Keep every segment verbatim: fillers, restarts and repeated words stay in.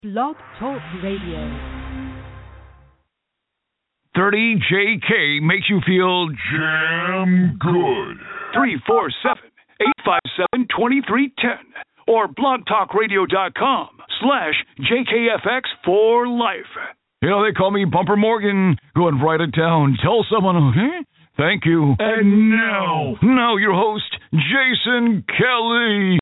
Blog Talk Radio. thirty J K makes you feel jam good. three four seven, eight five seven, two three one zero or blogtalkradio.com slash JKFX for life. You know, they call me Bumper Morgan. Go and write it down. Tell someone, okay? Thank you. And now, now your host, Jason Kelly.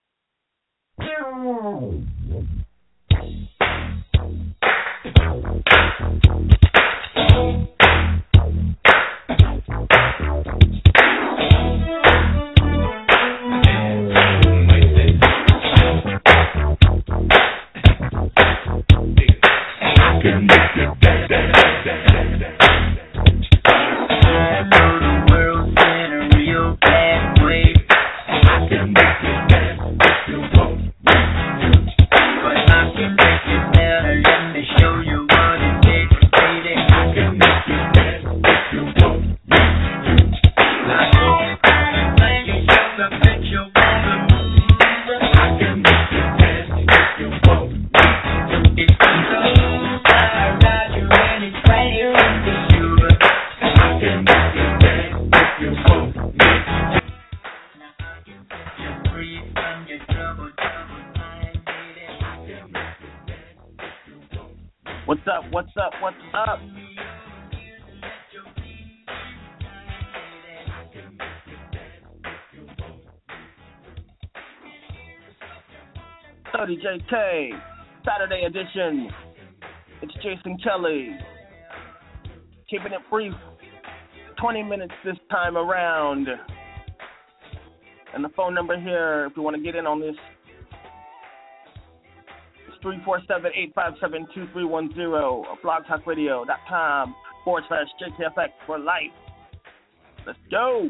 What's up, what's up, what's up? thirty J K, Saturday edition. It's Jason Kelly. Keeping it brief, twenty minutes this time around. And the phone number here, if you want to get in on this, three four seven, eight five seven, two three one zero or blogtalkradio.com forward slash JKFX for life. Let's go.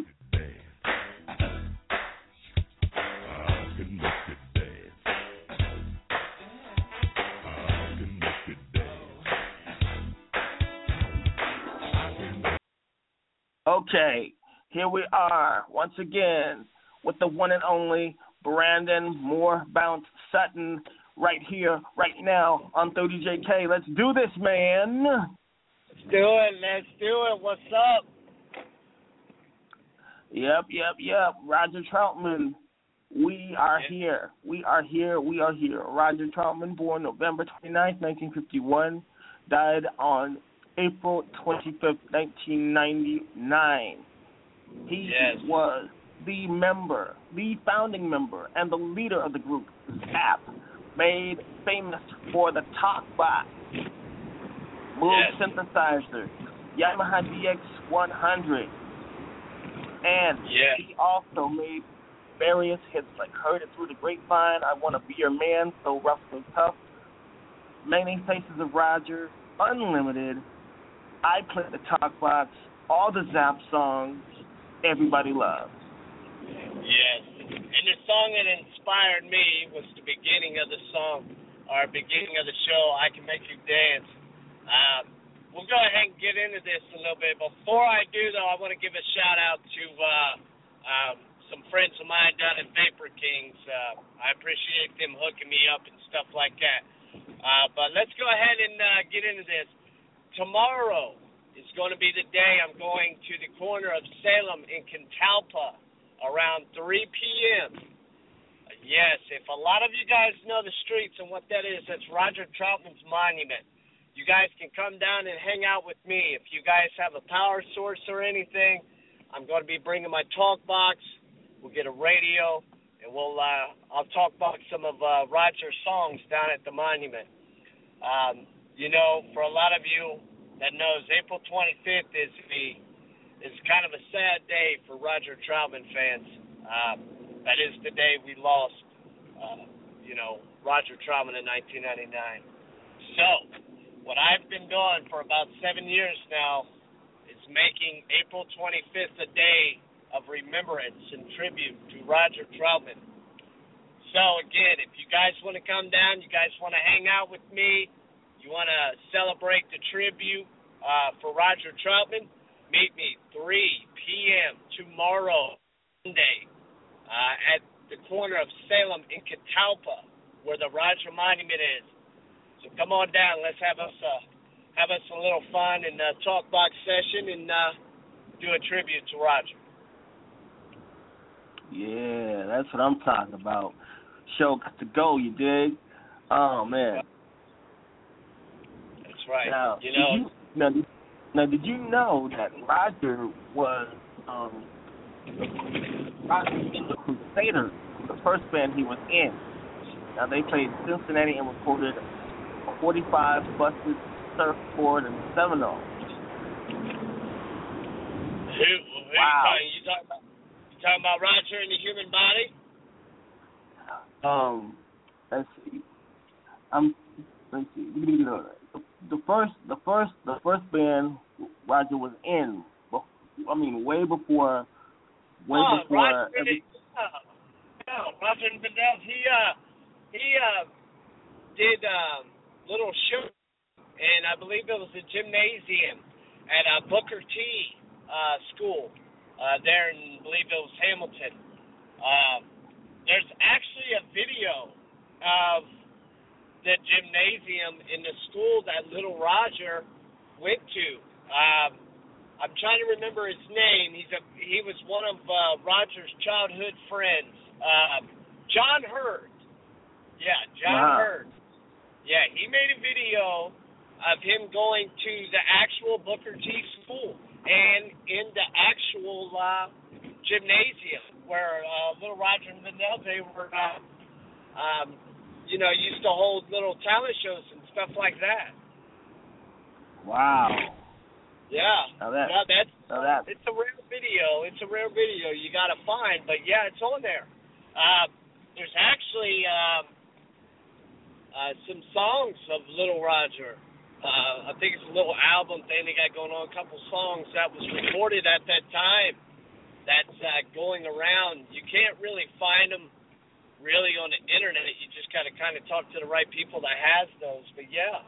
Okay, here we are once again with the one and only Brandon Moore Bounce Sutton. Right here, right now on thirty J K. Let's do this, man. Let's do it. Let's do it. What's up? Yep, yep, yep. Roger Troutman. We are yep. here. We are here. We are here. Roger Troutman, born November twenty-ninth, nineteen fifty-one, died on April twenty-fifth, nineteen ninety-nine. He yes. was the member, the founding member, and the leader of the group, Zap. Made famous for the talk box, Moog yes. synthesizer, Yamaha D X one hundred, and yes. he also made various hits like Heard It Through the Grapevine, I Want to Be Your Man, So Rough, So Tough, Many Faces of Roger, Unlimited, I Play the Talk Box, all the Zap songs everybody loves. Yes. And the song that inspired me was the beginning of the song, or beginning of the show, I Can Make You Dance. Um, we'll go ahead and get into this a little bit. Before I do, though, I want to give a shout-out to uh, um, some friends of mine down at Vapor Kings. Uh, I appreciate them hooking me up and stuff like that. Uh, but let's go ahead and uh, get into this. Tomorrow is going to be the day I'm going to the corner of Salem in Catalpa around three p.m. Yes, if a lot of you guys know the streets and what that is, that's Roger Troutman's monument. You guys can come down and hang out with me. If you guys have a power source or anything, I'm going to be bringing my talk box. We'll get a radio, and we'll uh, I'll talk about some of uh, Roger's songs down at the monument. Um, you know, for a lot of you that knows, April twenty-fifth is the is kind of a sad day for Roger Troutman fans. Um, that is the day we lost, uh, you know, Roger Troutman in nineteen ninety-nine. So, what I've been doing for about seven years now is making April twenty-fifth a day of remembrance and tribute to Roger Troutman. So, again, if you guys want to come down, you guys want to hang out with me, you want to celebrate the tribute uh, for Roger Troutman, meet me three p.m. tomorrow, Sunday, uh, at the corner of Salem in Catalpa, where the Roger Monument is. So come on down. Let's have us uh, have us a little fun and uh, talk box session and uh, do a tribute to Roger. Yeah, that's what I'm talking about. Show got to go, you dig? Oh, man. That's right. Now, you know, did you, now, did, now, did you know that Roger was um, Roger in the Crusaders, the first band he was in? Now, they played Cincinnati and recorded forty-five Busted, Surfboard, and Seminole. Who, who Wow. are you talking, you talking about? You talking about Roger and the Human Body? Um, let's see. I'm let's see. The, the first, the first, the first band Roger was in. I mean, way before, way oh, before. Roger Every, uh, no, Roger and Vandell. He uh, he uh, did um, little show, and I believe it was a gymnasium at uh, Booker T. Uh, school uh, there in, I believe it was Hamilton. Um, there's actually a video of the gymnasium in the school that little Roger went to. Um, I'm trying to remember his name. He's a he was one of uh, Roger's childhood friends, uh, John Hurd. Yeah, John wow. Hurd. Yeah, he made a video of him going to the actual Booker T school and in the actual uh, gymnasium where uh, little Roger and Vandell, they were, uh, um, you know, used to hold little talent shows and stuff like that. Wow. Yeah. Now that, yeah, that's now that. it's a rare video. It's a rare video you got to find, but yeah, it's on there. Uh, there's actually um, uh, some songs of Little Roger. Uh, I think it's a little album thing they got going on, a couple songs that was recorded at that time that's uh, going around. You can't really find them really on the internet. You just got to kind of talk to the right people that has those, but yeah.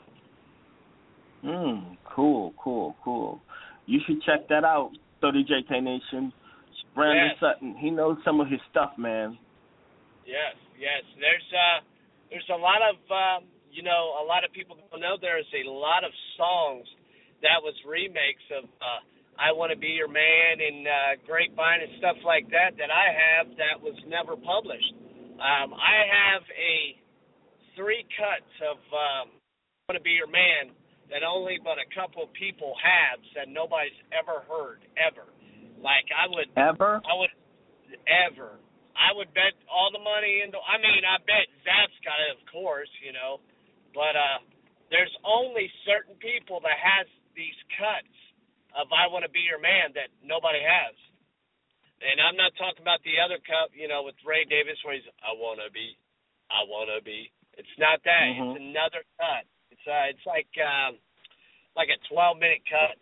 Mm, cool, cool, cool. You should check that out, thirty J K Nation. Brandon yes. Sutton, he knows some of his stuff, man. Yes, yes. There's uh, there's a lot of, um, you know, a lot of people don't know there's a lot of songs that was remakes of uh, I Want to Be Your Man and uh, Grapevine and stuff like that that I have that was never published. Um, I have a three cuts of um, I Want to Be Your Man that only but a couple of people have that nobody's ever heard, ever. Like, I would... Ever? I would... Ever. I would bet all the money into... I mean, I bet Zap's got it, of course, you know. But uh, there's only certain people that has these cuts of I Want to Be Your Man that nobody has. And I'm not talking about the other cut, you know, with Ray Davis where he's, I want to be, I want to be. It's not that. Mm-hmm. It's another cut. It's uh, it's like um, like a twelve minute cut.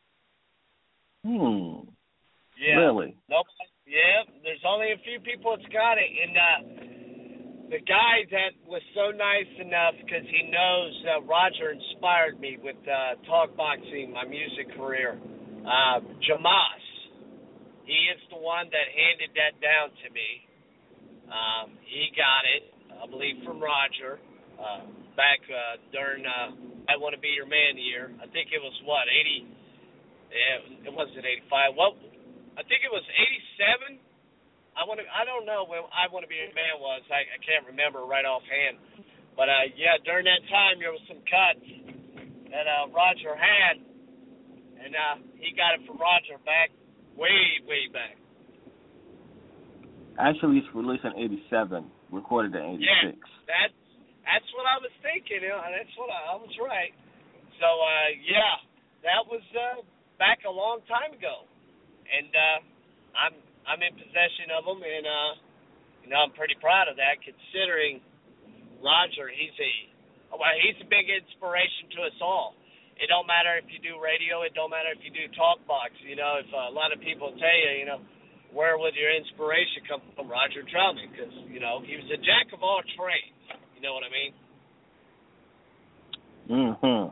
Hmm. Yeah. Really? Nope. Yeah. There's only a few people that's got it, and uh, the guy that was so nice enough because he knows uh, Roger inspired me with uh, talk boxing, my music career. Uh, Jamas. He is the one that handed that down to me. Um, he got it, I believe, from Roger. Uh, back uh, during uh, I Want to Be Your Man year. I think it was, what, eighty? Yeah, it wasn't eighty-five. Well, I think it was eighty-seven. I want to. I don't know when I Want to Be Your Man was. I, I can't remember right offhand. But, uh, yeah, during that time, there was some cuts that uh, Roger had, and uh, he got it from Roger back way, way back. Actually, it's released in eighty-seven, recorded in eighty-six. Yeah, that's, that's what I was thinking. You know, that's what I, I was right. So, uh, yeah, that was uh, back a long time ago. And uh, I'm I'm in possession of them, and, uh, you know, I'm pretty proud of that considering Roger, he's a, well, he's a big inspiration to us all. It don't matter if you do radio. It don't matter if you do talk box. You know, if uh, a lot of people tell you, you know, where would your inspiration come from? Roger Drummond, because, you know, he was a jack of all trades. You know what I mean? Mm-hmm.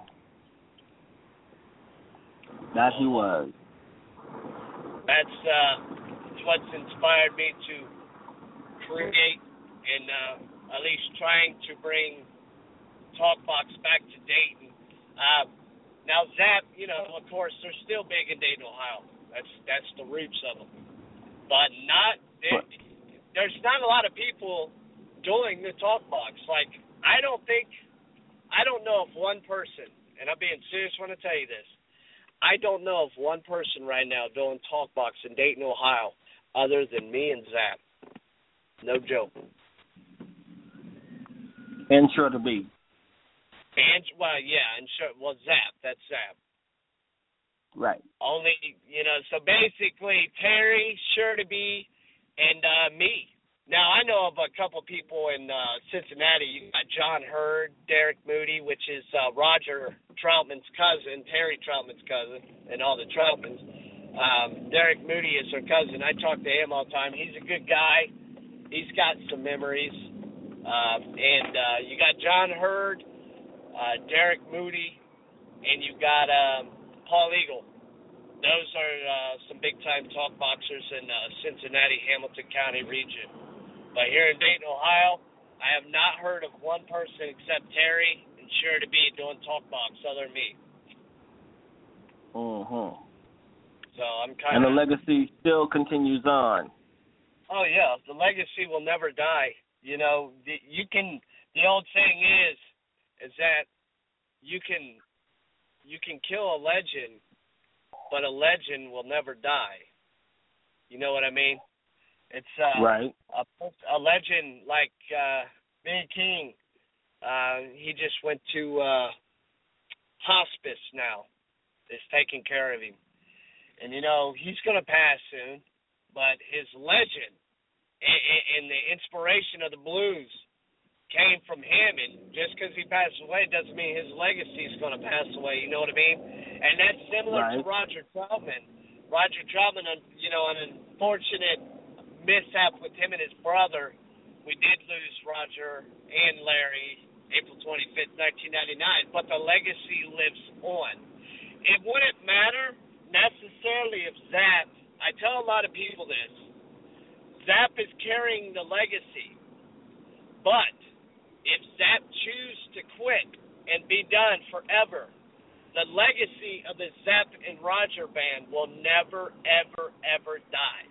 That he was. That's uh, what's inspired me to create and uh, at least trying to bring talk box back to Dayton. Uh, now, Zap, you know, of course, they're still big in Dayton, Ohio. That's that's the roots of them. But not there, there's not a lot of people doing the talk box. Like, I don't think, I don't know if one person, and I'm being serious when I tell you this, I don't know of one person right now doing talk box in Dayton, Ohio, other than me and Zap. No joke. And sure to be. And, well, yeah, and sure, well, Zap, that's Zap. Right. Only, you know, so basically Terry, sure to be, and uh, me. Now, I know of a couple people in uh, Cincinnati. You got John Hurd, Derek Moody, which is uh, Roger Troutman's cousin, Terry Troutman's cousin, and all the Troutmans. Um, Derek Moody is her cousin. I talk to him all the time. He's a good guy. He's got some memories. Um, and uh, you got John Hurd, uh, Derek Moody, and you got um, Paul Eagle. Those are uh, some big-time talk boxers in uh, Cincinnati, Hamilton County region. But here in Dayton, Ohio, I have not heard of one person except Terry and sure to be doing talk box other than me. Mm-hmm. So I'm kind of... And the legacy still continues on. Oh, yeah. The legacy will never die. You know, the, you can... The old saying is, is that you can, you can kill a legend, but a legend will never die. You know what I mean? It's uh, right. a, a legend like uh, Benny King. Uh, he just went to uh, hospice now. It's taking care of him. And, you know, he's going to pass soon, but his legend and, and the inspiration of the blues came from him. And just because he passed away doesn't mean his legacy is going to pass away. You know what I mean? And that's similar right. to Roger Troutman. Roger Troutman, you know, an unfortunate mishap with him and his brother. We did lose Roger and Larry April twenty-fifth, nineteen ninety-nine, but the legacy lives on. It wouldn't matter necessarily if Zap, I tell a lot of people this, Zap is carrying the legacy, but if Zap choose to quit and be done forever, the legacy of the Zap and Roger band will never, ever, ever die.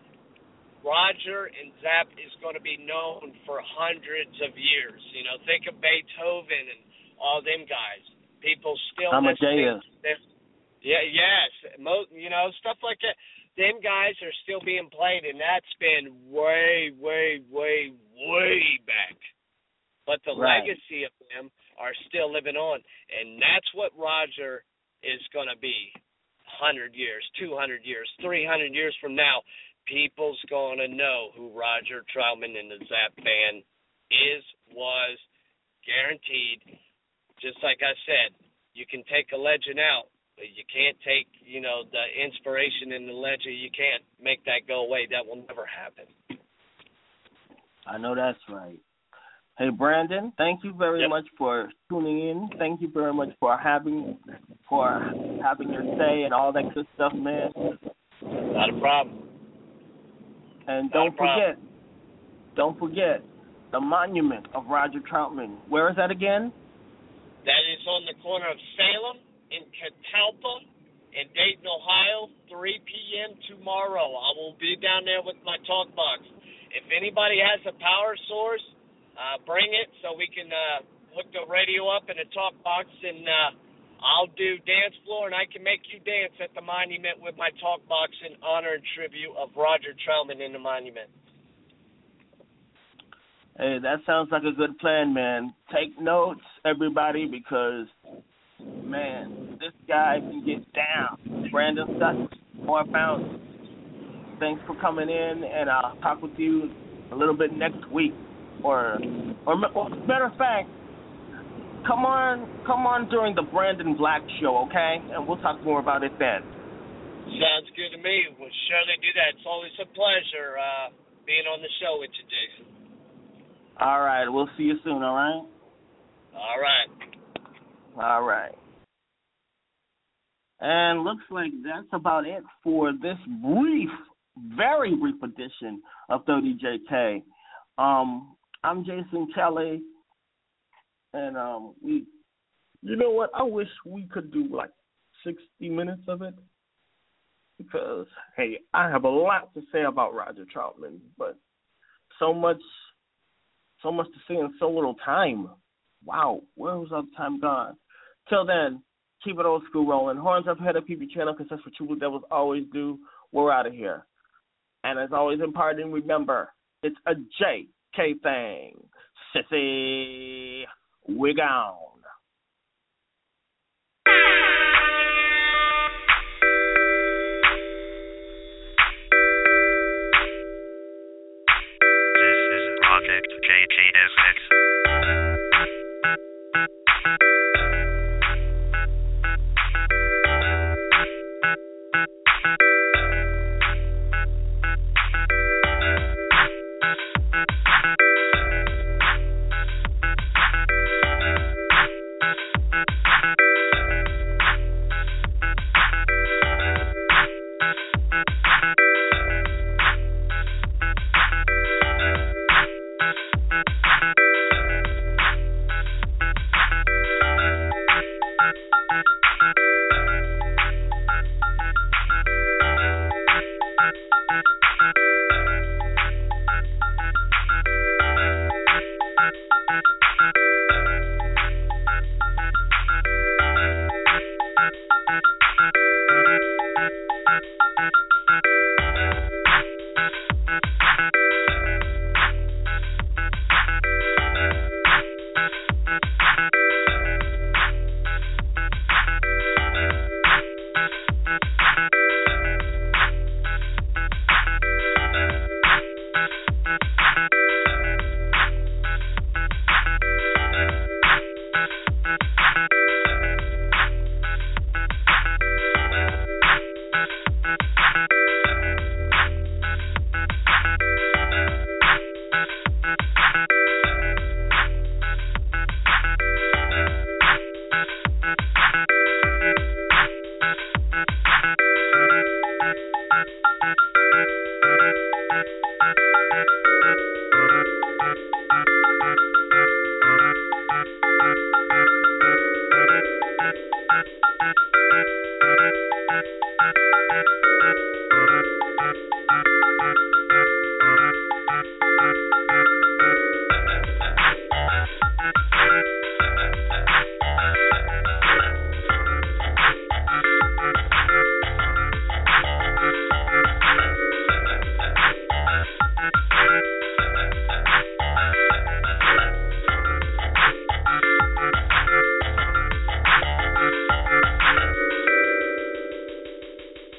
Roger and Zap is going to be known for hundreds of years. You know, think of Beethoven and all them guys. People still Amadeus. Yeah, yes. Mo, you know, stuff like that. Them guys are still being played, and that's been way, way, way, way back. But the right. legacy of them are still living on, and that's what Roger is going to be one hundred years, two hundred years, three hundred years from now. People's going to know who Roger Troutman and the Zap Band is, was, guaranteed. Just like I said, you can take a legend out, but you can't take, you know, the inspiration in the legend. You can't make that go away. That will never happen. I know that's right. Hey, Brandon, thank you very yep. much for tuning in. Thank you very much for having for having your say and all that good stuff, man. Not a problem. And Not don't forget, don't forget the monument of Roger Troutman. Where is that again? That is on the corner of Salem and Catalpa in Dayton, Ohio, three p.m. tomorrow. I will be down there with my talk box. If anybody has a power source, uh, bring it so we can uh, hook the radio up in a talk box, and uh, I'll do dance floor, and I can make you dance at the monument with my talk box in honor and tribute of Roger Troutman in the monument. Hey, that sounds like a good plan, man. Take notes, everybody, because, man, this guy can get down. Brandon Sutton, more pounds. Thanks for coming in, and I'll talk with you a little bit next week. Or, or, or matter of fact, Come on, come on during the Brandon Black show, okay? And we'll talk more about it then. Sounds good to me. We'll surely do that. It's always a pleasure uh, being on the show with you, Jason. All right. We'll see you soon, all right? All right. All right. And looks like that's about it for this brief, very brief edition of thirty J K. Um, I'm Jason Kelly. and um, we, you know what? I wish we could do like sixty minutes of it because, hey, I have a lot to say about Roger Troutman, but so much, so much to say in so little time. Wow, where was all the time gone? Till then, keep it old school rolling. Horns up head of P P channel because that's what true devils always do. We're out of here. And as always in parting, remember, it's a J K thing. Sissy, we're gone. This is Project J K S X. Thank you.